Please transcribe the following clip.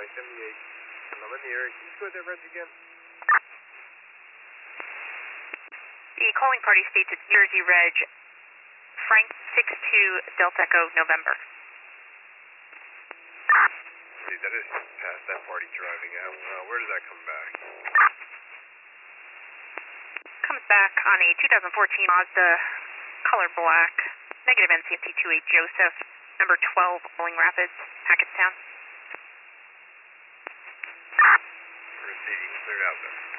78. And I'm in the area. Can you go there, Reg, again? The calling party states it's Jersey Reg, Frank 62 Delta Echo, November. See, that is past that party driving out. Where does that come back? Comes back on a 2014 Mazda, color black, negative NCFT 28 Joseph, number 12, Rolling Rapids, Hackettstown. Proceeding, cleared out then.